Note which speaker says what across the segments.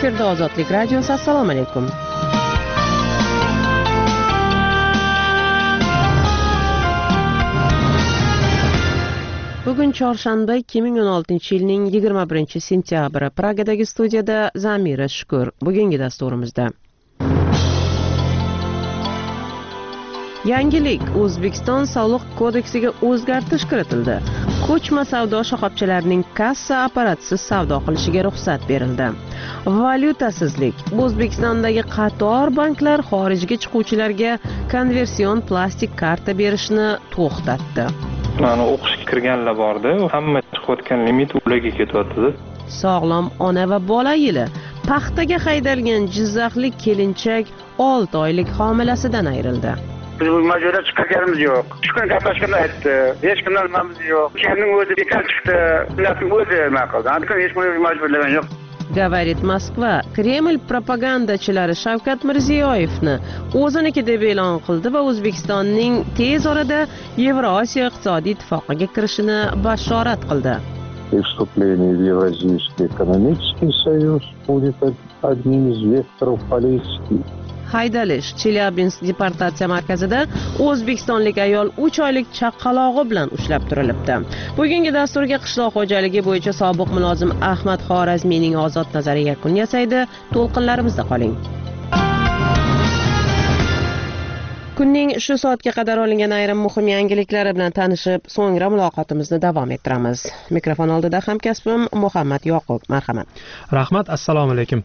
Speaker 1: Efirda Ozodlik radiosi. Assalomu alaykum. Bugun chorshanba 2016-yilning 21-sentyabri. Pragadagi studiyada Zamira Shukur. Bugungi dasturimizda yangilik: O'zbekiston soliq kodeksiga o'zgartirish kiritildi. Ko'chma savdo shoxobchalarining kassa apparatisiz savdo qilishiga ruxsat berildi. Valyutasizlik: O'zbekistondagi qator banklar xorijga chiquvchilarga konversion plastik karta berishni to'xtatdi.
Speaker 2: Mana o'qishga kirganlar bordi, hamma chiqayotgan limit ularga ketyapti.
Speaker 1: Sog'lom ona va bola yili: paxtaga haydalgan jizzaxlik kelinchak 6 oylik homilasidan ayrildi.
Speaker 3: Biz bu majora chiqarganimiz yo'q. Shu kun gaplashganda aytdi. Hech kimdan nimamiz yo'q. Kending o'zi bekor chiqdi. Ularning o'zi nima qildi? Hali hech kimni majburlagan yo'q.
Speaker 1: Говорит Moskva. Kreml propagandachilari Shavkat Mirziyoyevni o'ziniki deb e'lon qildi va O'zbekistonning tez orada Yevrosiyo iqtisodiy ittifoqiga kirishini bashorat qildi.
Speaker 4: Вступление в Евразийский экономический союз будет одним из векторов политики.
Speaker 1: Haydalish: Chelyabinsk deportatsiya markazida o'zbekistonlik ayol 3 oylik chaqalog'i bilan ushlab turilibdi. Bugungi dasturga qishloq xo'jaligi bo'yicha sobiq mulozim Ahmad Xorazmiyning ozod nazari yakun yasaydi. To'lqinlarimizda qoling. Kunning shu soatga qadar olingan ayrim muhim yangiliklari bilan tanishib, so'ngra muloqotimizni davom ettiramiz. Mikrofon oldida hamkasbim Muhammad Yoqub. Marhamat.
Speaker 5: Rahmat, assalomu alaykum.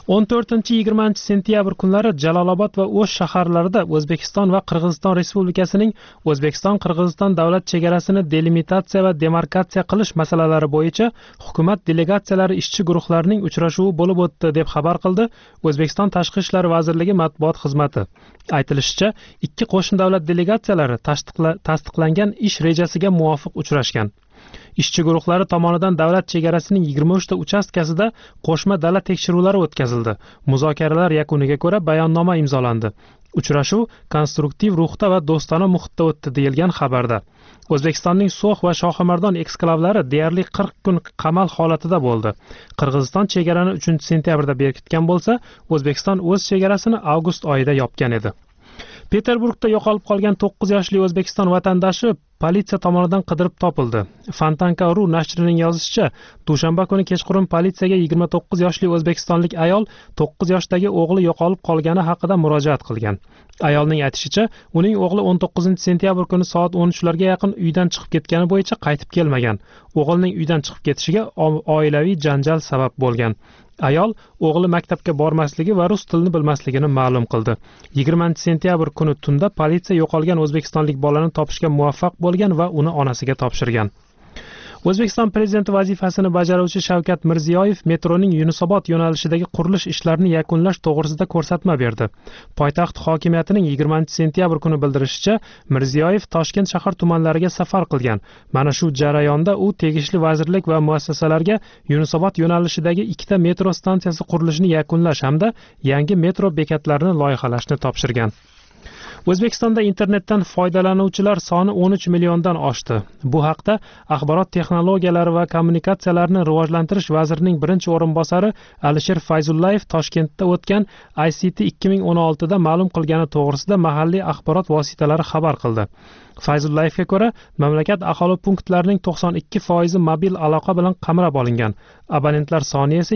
Speaker 5: 14-20 sentyabr kunlari Jalolobod va O'sh shaharlarida O'zbekiston va Qirg'iziston Respublikasining O'zbekiston-Qirg'iziston davlat chegarasini delimitatsiya va demarkatsiya qilish masalalari bo'yicha hukumat delegatsiyalari ishchi guruhlarining uchrashuvi bo'lib o'tdi deb xabar qildi O'zbekiston Tashqi ishlar vazirligi matbuot xizmati. Aytilishicha, ikki qo'shni davlat delegatsiyalari tasdiqlangan ish rejasiga muvofiq uchrashgan. Ishchi guruhlari tomonidan davlat chegarasining 23 ta uchastkasida qo'shma dala tekshiruvlari o'tkazildi. Muzokaralar yakuniga ko'ra bayonnoma imzolandi. Uchrashuv konstruktiv ruhda va do'stona muhitda o'tdi deyilgan xabarda. O'zbekistonning So'x va Shohimardon eksklavlari deyarli 40 kun qamal holatida bo'ldi. Qirg'iziston chegarani 3-sentyabrda berkitgan bo'lsa, O'zbekiston o'z chegarasini avgust oyida yopgan edi. Peterburgda yo'qolib qolgan 9 yoshli O'zbekiston vatandoshi politsiya tomonidan qidirib topildi. Fontanka.ru nashrining yozishicha, dushanba kuni kechqurun politsiyaga 29 yoshli o'zbekistonlik ayol 9 yoshdagi o'g'li yo'qolib qolgani haqida murojaat qilgan. Ayolning aytishicha, uning o'g'li 19-sentyabr kuni soat 13larga yaqin uydan chiqib ketgani bo'yicha qaytib kelmagan. O'g'lining uydan chiqib ketishiga oilaviy janjal sabab bo'lgan. Ayol o'g'li maktabga bormasligi va rus tilini bilmasligini ma'lum qildi. 20-sentyabr kuni tunda politsiya yo'qolgan o'zbekistonlik bolani topishga muvaffaq bo'lgan va uni onasiga topshirgan. O'zbekiston prezidenti vazifasini bajaruvchi Shavkat Mirziyoyev metroning Yunusobod yo'nalishidagi qurilish ishlarini yakunlash to'g'risida ko'rsatma berdi. Poytaxt hokimiyatining 20-sentyabr kuni bildirishicha, Mirziyoyev Toshkent shahar tumanlariga safar qilgan. Mana shu jarayonda u tegishli vazirlik va muassasalarga Yunusobod yo'nalishidagi 2 ta metro stansiyasi qurilishini yakunlash hamda yangi metro bekatlarini loyihalashni topshirgan. O'zbekistonda internetdan foydalanuvchilar soni 13 milliondan oshdi. Bu haqda Axborot texnologiyalari va kommunikatsiyalarini rivojlantirish vazirining birinchi o'rinbosari Alisher Fayzullayev Toshkentda o'tgan ICT 2016 da ma'lum qilgani to'g'risida mahalliy axborot vositalari xabar qildi. Fayzullayevga ko'ra, mamlakat aholi punktlarining 92% mobil aloqa bilan qamrab olingan. Abonentlar soni esa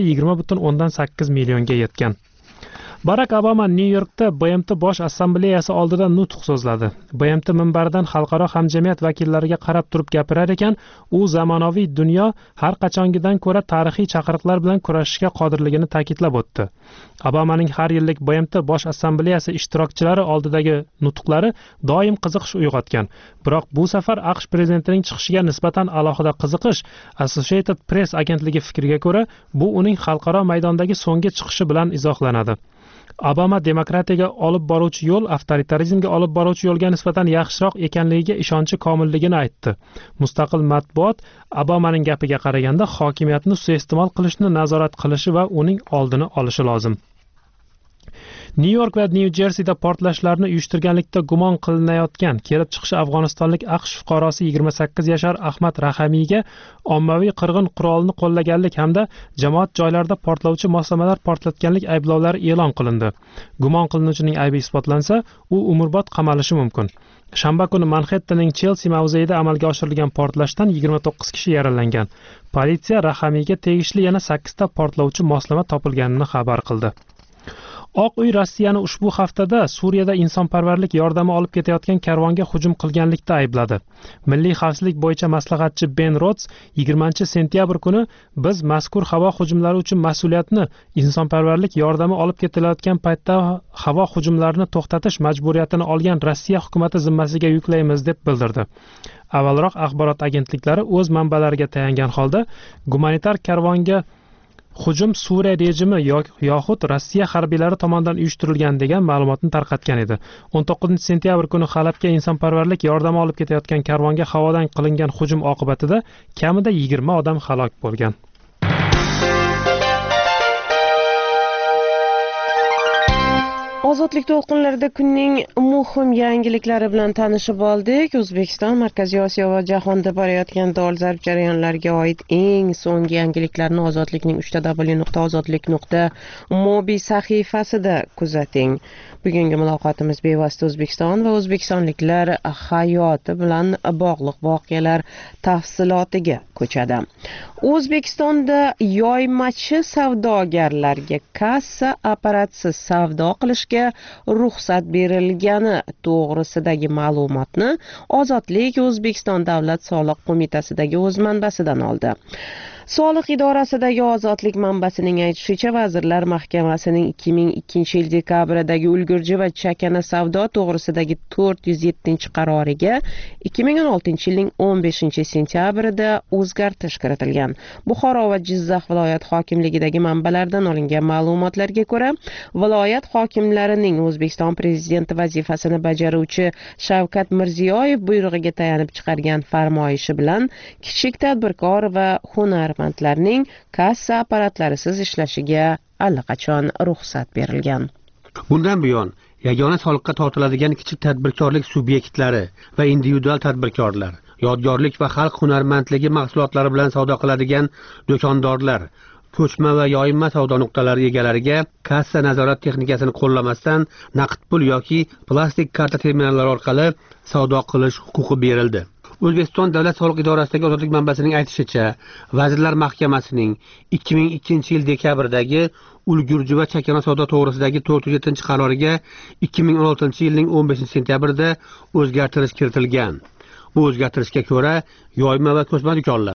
Speaker 5: 20,8 millionga yetgan. Barack Obama New Yorkda BMT bosh assambleyasi oldida nutq so'zladi. BMT minbaridan xalqaro hamjamiyat vakillariga qarab turib gapirar ekan, u zamonaviy dunyo har qachongidan ko'ra tarixiy chaqiriqlar bilan kurashishga qodirligini ta'kidlab o'tdi. Obamaning har yillik BMT bosh assambleyasi ishtirokchilari oldidagi nutqlari doim qiziqish uyg'otgan. Biroq bu safar AQSh prezidentining chiqishiga nisbatan alohida qiziqish Associated Press agentligi fikriga ko'ra, bu uning xalqaro maydondagi so'nggi chiqishi bilan izohlanadi. Obama demokratiyaga olib boruvchi yo'l avtoritarizmga olib boruvchi yo'lga nisbatan yaxshiroq ekanligiga ishonchi komilligini aytdi. Mustaqil matbuot Obamaning gapiga qaraganda hokimiyatni suiiste'mol qilishni nazorat qilishi va uning oldini olishi lozim. Nyu-York va Nyu-Jersida portlashlarni uyushtirganlikda gumon qilinayotgan kelib chiqishi afg'onistonlik AQSh fuqarosi 28 yashar Ahmad Rahamiyga ommaviy qirg'in qurolini qo'llaganlik hamda jamoat joylarida portlovchi moslamalar portlatganlik ayblovlari e'lon qilindi. Gumon qilinuvchining aybi isbotlansa, u umrbod qamalishi mumkin. Shanba kuni Manhattanning Chelsea mavzeyida amalga oshirilgan portlashdan 29 kishi yaralangan. Politsiya Rahamiyga tegishli yana 8 ta portlovchi moslama topilganini xabar qildi. Oq uy Rossiyani ushbu haftada Suriyada insonparvarlik yordami olib ketayotgan karvonga hujum qilganlikda aybladi. Milliy xavfsizlik bo'yicha maslahatchi Ben Rods 20-sentyabr kuni biz mazkur havo hujumlari uchun mas'uliyatni insonparvarlik yordami olib ketilayotgan paytda havo hujumlarini to'xtatish majburiyatini olgan Rossiya hukumati zimmasiga yuklaymiz deb bildirdi. Avvalroq axborot agentliklari o'z manbalariga tayangan holda gumanitar karvonga hujum Suriya rejimi yoxud Rossiya harbiylari tomonidan uyushtirilgan degan ma'lumotni tarqatgan edi. 19-sentyabr kuni Halabga insonparvarlik yordami olib ketayotgan karvonga havodan qilingan hujum oqibatida kamida 20 odam halok bo'lgan.
Speaker 1: Ozodlik to'lqinlarida kunning muhim yangiliklari bilan tanishib oldik. O'zbekiston, Markaziy Osiyo va jahonda borayotgan dolzarb jarayonlarga oid eng so'nggi yangiliklarni Ozodlikning 3w.ozodlik.mobi sahifasida kuzating. Bugungi muloqotimiz bevosita O'zbekiston va o'zbekistonliklar hayoti bilan bog'liq voqealar tafsilotiga ko'chadi. O'zbekistonda yoymachi savdogarlarga kassa apparatsiz savdo qilishga ruxsat berilgani to'g'risidagi ma'lumotni Ozodlik O'zbekiston Davlat soliq qo'mitasidagi o'z manbasidan oldi. Soliq idorasidagi Ozodlik manbasining aytishicha, Vazirlar Mahkamasining 2002-yil dekabrdagi ulgurji va chakana savdo to'g'risidagi 407-qaroriga 2016-yilning 15-sentyabrida o'zgartirish kiritilgan. Buxoro va Jizzax viloyat hokimligidagi manbalardan olingan ma'lumotlarga ko'ra, viloyat hokimlarining O'zbekiston prezidenti vazifasini bajaruvchi Shavkat Mirziyoyev buyrug'iga tayanib chiqargan farmoyishi bilan kichik tadbirkor va hunarmandlarning kassa apparatlarisiz ishlashiga allaqachon ruxsat berilgan.
Speaker 6: Bundan buyon yagona soliqqa tortiladigan kichik tadbirkorlik subyektlari va individual tadbirkorlar, yodgorlik va xalq hunarmandligi mahsulotlari bilan savdo qiladigan do'kondorlar, ko'chma va yoyma savdo nuqtalari egalariga kassa nazorat texnikasini qo'llamasdan naqd pul yoki plastik karta terminallari orqali savdo qilish huquqi berildi. O'zbekiston Davlat soliq idorasidagi Ozodlik manbasining aytishicha, Vazirlar Mahkamasining 2002-yil dekabrdagi ulgurji va chakana savdo to'g'risidagi 407-qaroriga 2016-yilning 15-sentyabrida o'zgartirish kiritilgan. Bu o'zgartirishga ko'ra, yoyma va ko'chma do'konlar